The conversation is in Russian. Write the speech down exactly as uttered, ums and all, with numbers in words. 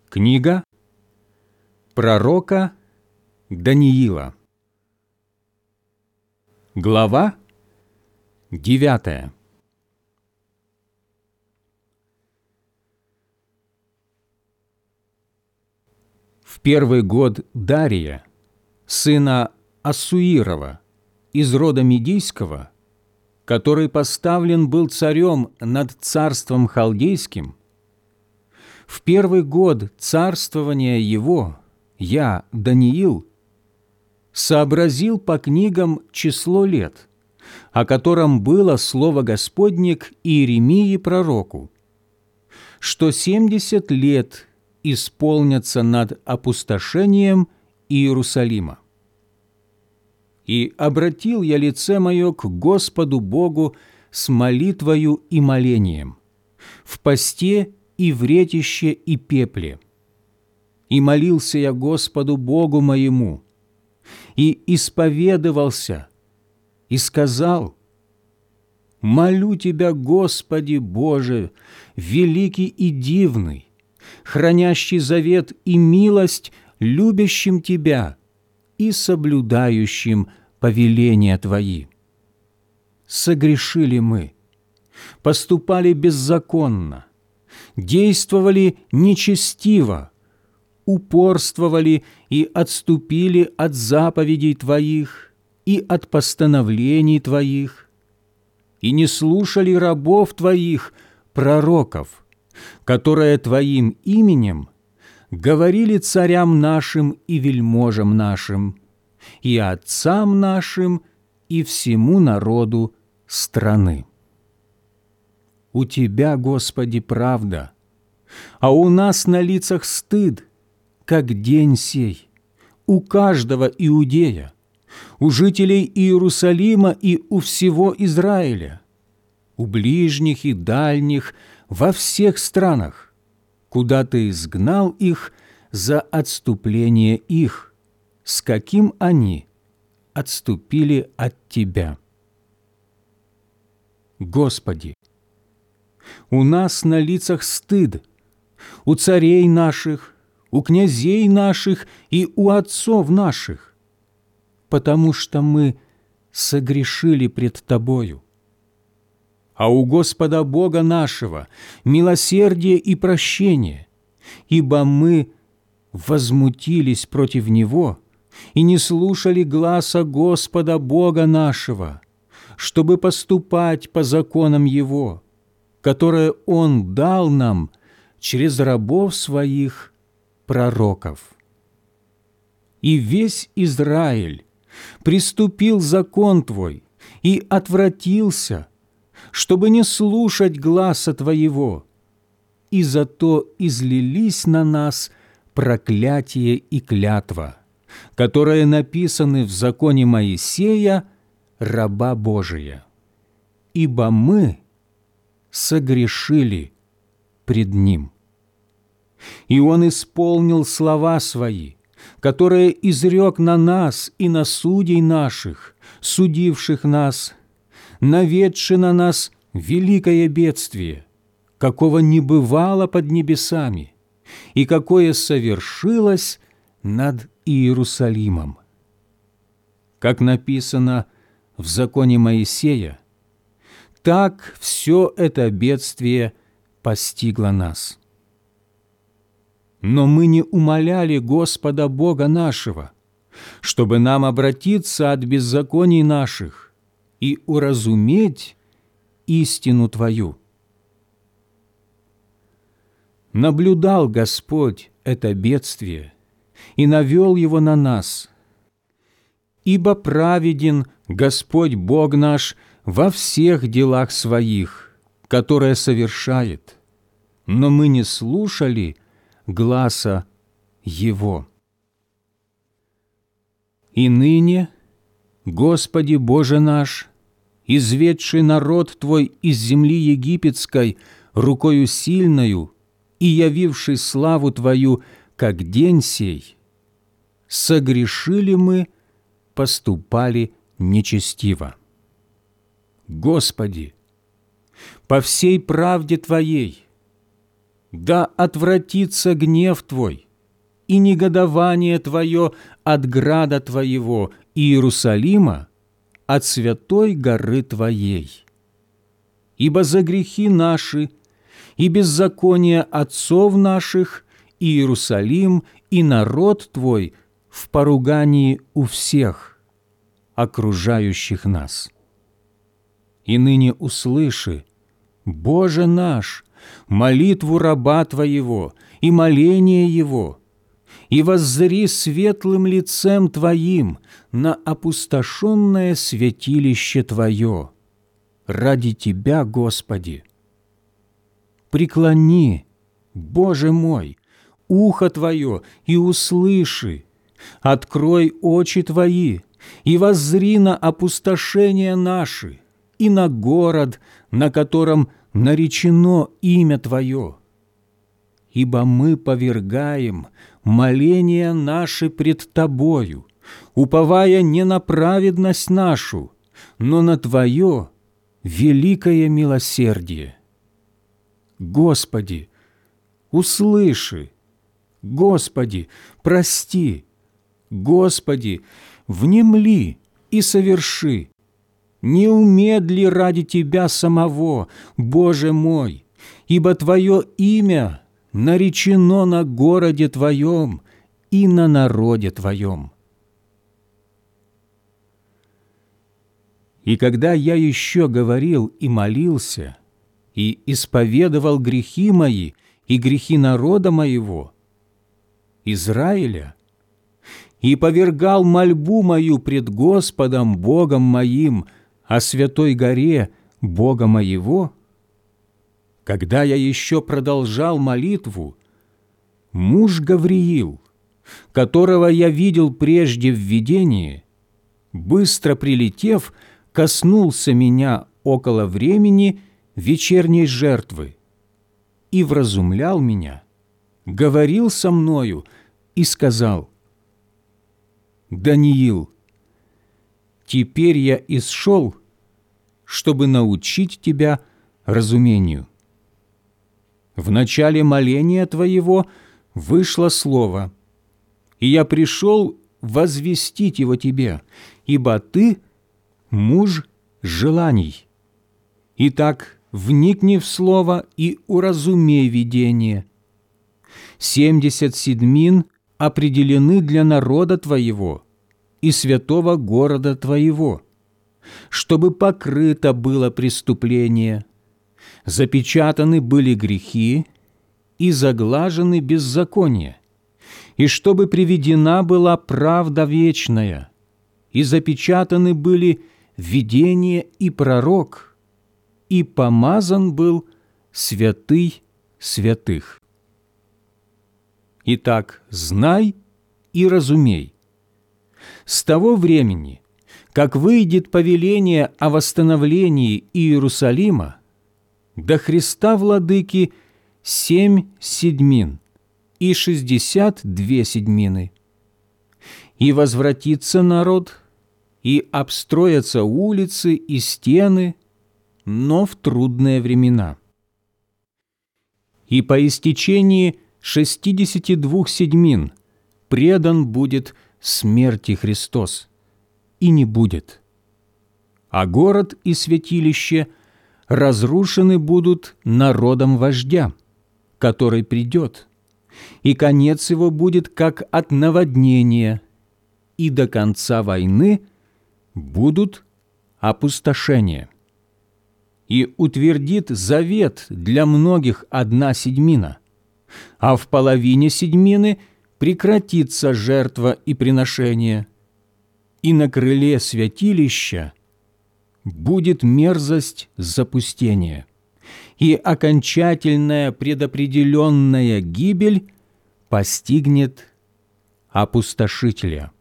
Книга пророка Даниила. Глава девятая. В первый год Дария, сына Ассуирова, из рода Медийского, который поставлен был царем над царством халдейским, в первый год царствования его я, Даниил, сообразил по книгам число лет, о котором было слово Господне к Иеремии пророку, что семьдесят лет исполнятся над опустошением Иерусалима. И обратил я лице мое к Господу Богу с молитвою и молением, в посте и в ретище и пепле. И молился я Господу Богу моему, и исповедовался, и сказал: «Молю Тебя, Господи Боже, великий и дивный, хранящий завет и милость любящим Тебя и соблюдающим повеления Твои. Согрешили мы, поступали беззаконно, действовали нечестиво, упорствовали и отступили от заповедей Твоих и от постановлений Твоих, и не слушали рабов Твоих, пророков, которые Твоим именем говорили царям нашим и вельможам нашим, и отцам нашим, и всему народу страны. У Тебя, Господи, правда, а у нас на лицах стыд, как день сей, у каждого иудея, у жителей Иерусалима и у всего Израиля, у ближних и дальних, во всех странах, куда Ты изгнал их за отступление их, с каким они отступили от Тебя. Господи, у нас на лицах стыд, у царей наших, у князей наших и у отцов наших, потому что мы согрешили пред Тобою. А у Господа Бога нашего милосердие и прощение, ибо мы возмутились против Него и не слушали гласа Господа Бога нашего, чтобы поступать по законам Его, которое Он дал нам через рабов Своих пророков. И весь Израиль приступил закон Твой и отвратился, чтобы не слушать гласа Твоего, и зато излились на нас проклятие и клятва, которые написаны в законе Моисея, раба Божия. Ибо мы согрешили пред Ним. И Он исполнил слова Свои, которые изрек на нас и на судей наших, судивших нас, наведши на нас великое бедствие, какого не бывало под небесами, и какое совершилось над Иерусалимом. Как написано в законе Моисея, так все это бедствие постигло нас. Но мы не умоляли Господа Бога нашего, чтобы нам обратиться от беззаконий наших и уразуметь истину Твою. Наблюдал Господь это бедствие и навел его на нас, ибо праведен Господь Бог наш во всех делах Своих, которые совершает, но мы не слушали гласа Его. И ныне, Господи Боже наш, изведший народ Твой из земли египетской рукою сильною и явивший славу Твою, как день сей, согрешили мы, поступали нечестиво. Господи, по всей правде Твоей, да отвратится гнев Твой и негодование Твое от града Твоего, Иерусалима, от святой горы Твоей. Ибо за грехи наши и беззакония отцов наших Иерусалим и народ Твой в поругании у всех, окружающих нас. И ныне услыши, Боже наш, молитву раба Твоего и моление его, и воззри светлым лицем Твоим на опустошенное святилище Твое, ради Тебя, Господи. Преклони, Боже мой, ухо Твое и услыши, открой очи Твои и воззри на опустошение наши и на город, на котором наречено имя Твое. Ибо мы повергаем моления наши пред Тобою, уповая не на праведность нашу, но на Твое великое милосердие. Господи, услыши, Господи, прости, Господи, внемли и соверши. Не умедли ради Тебя самого, Боже мой, ибо Твое имя наречено на городе Твоем и на народе Твоем. И когда я еще говорил и молился, и исповедовал грехи мои и грехи народа моего, Израиля, и повергал мольбу мою пред Господом Богом моим о святой горе Бога моего, когда я еще продолжал молитву, муж Гавриил, которого я видел прежде в видении, быстро прилетев, коснулся меня около времени вечерней жертвы и вразумлял меня, говорил со мною и сказал: «Даниил, теперь я исшел, чтобы научить тебя разумению. В начале моления твоего вышло слово, и я пришел возвестить его тебе, ибо ты муж желаний. Итак, вникни в слово и уразумей видение. Семьдесят седьмин определены для народа твоего и святого города твоего, чтобы покрыто было преступление, запечатаны были грехи и заглажены беззакония, и чтобы приведена была правда вечная, и запечатаны были видение и пророк, и помазан был святый святых. Итак, знай и разумей. С того времени, как выйдет повеление о восстановлении Иерусалима, до Христа Владыки семь седьмин и шестьдесят две седьмины. И возвратится народ, и обстроятся улицы и стены, но в трудные времена. И по истечении шестидесяти двух седьмин предан будет смерти Христос, и не будет. А город и святилище разрушены будут народом вождя, который придет, и конец его будет как от наводнения, и до конца войны будут опустошения. И утвердит завет для многих одна седьмина, а в половине седьмины прекратится жертва и приношение, и на крыле святилища будет мерзость запустения, и окончательная предопределенная гибель постигнет опустошителя».